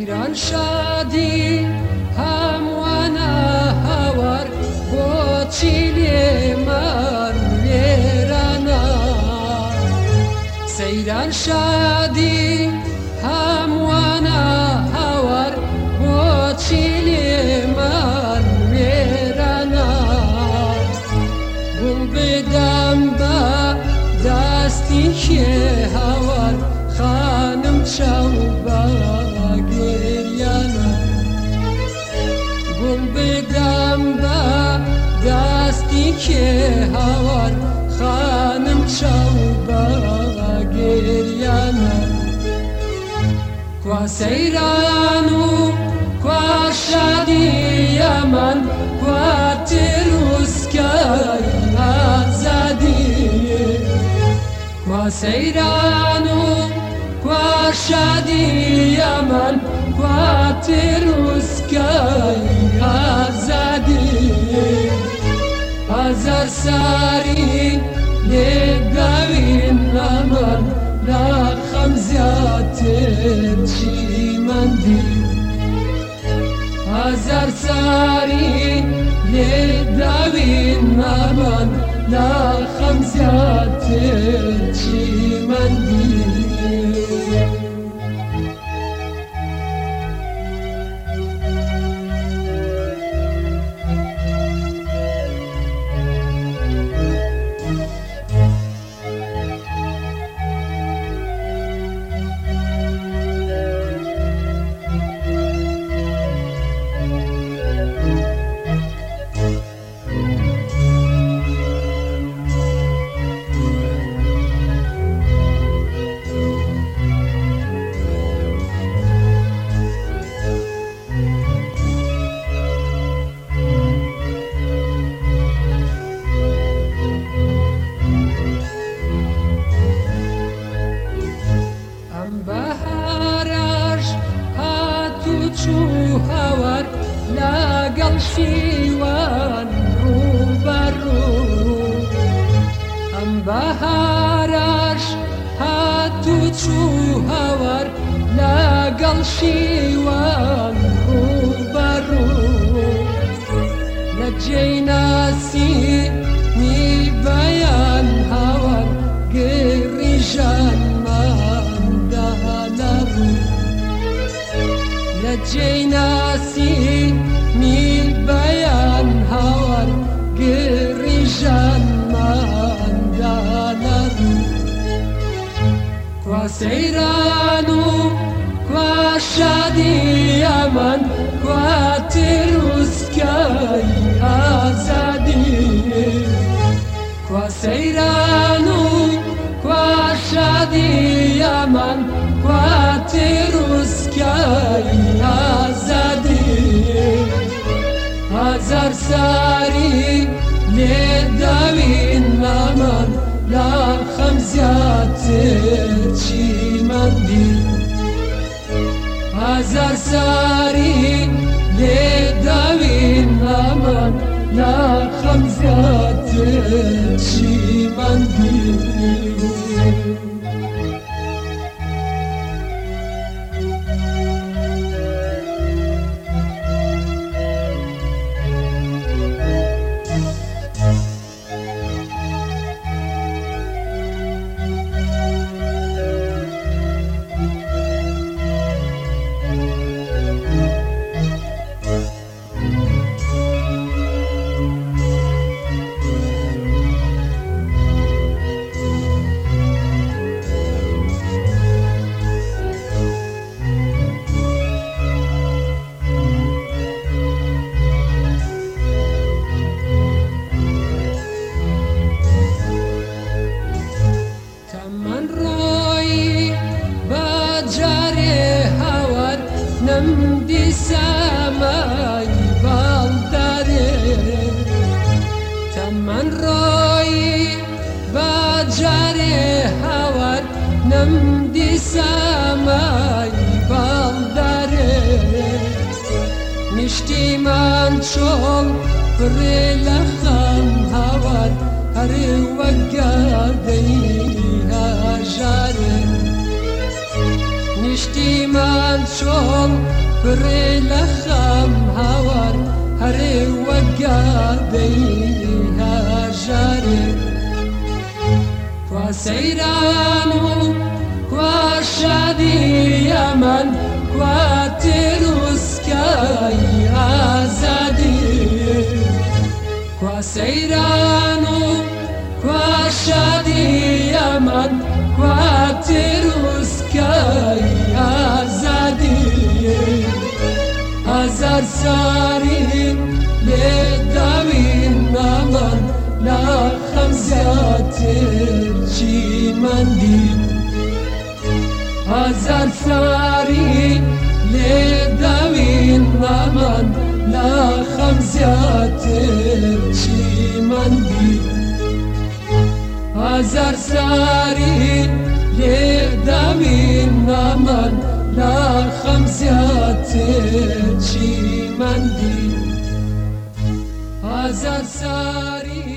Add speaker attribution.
Speaker 1: سەیران شادی هەمووانە هاوار بۆچی لێمان وێرانە سەیران شادی هەمووانە هاوار بۆچی لێمان وێرانە گوڵ بدەم بە دەستی کێ هاوار خانم چاو بە گریانە گوڵ بدەم بە دەستی کێ هاوار خانم چاو بە گریانە کوا سەیران و کوا شادیەمان کوا تروسکای ئازادی کوا سەیران و کوا شادیەمان کوا تروسکای ئازادی هەزار ساری لێداوین ئەمان لە خەم زیاتر چیمەندی هەزار ساری لێداوین ئەمان لە خەم زیاتر چیمەندی هاوار لەگەڵ شیوان ڕووبەڕوو ئەم بەهارەش هاتوو چوو هاوار لەگەڵ شیوان ڕووبەڕوو لە جێی ناسینی بەیان هاوار گێڕی ژانماندا لەڕوو لە جێی ناسینی بەیان هاوار گێڕی ژانماندا لەڕوو کوا سەیران و کوا شادیەمان کوا تروسکای ئازادی کوا سەیران و کوا شادیەمان کوا تروسکای ئازادی هەزار ساری لێداوین ئەمان لە خەم زیاتر چیمەندی هەزار ساری لێداوین ئەمان لە خەم زیاتر چیمەندی سامای بالدارێ تەمەن ڕۆی باجارێ هاوار نەمدی سامای بالدارێ نیشتیمان چۆڵ پڕێ لە خەم هاوار هەرێ وەک گادەی هاژارێ پشتیمان چۆڵ بڕێ لە خەم هاوار هەرێ وەگادەی هاژارێ کوا سەیران و کوا شادی ئەمان کوا تێروسکای ئازادی کوا سەیران و کوا شادی ئەمان کوا تێروسکای ئازادی هەزار ساری لێ داوین ناڵان لا خەم زیاتر چیمەندی هەزار ساری لێ داوین ناڵان لا خەم زیاتر چیمەندی هەزار ساری لێ داوین ناڵان لا خەم زیاتر چیمەندی هەزار ساری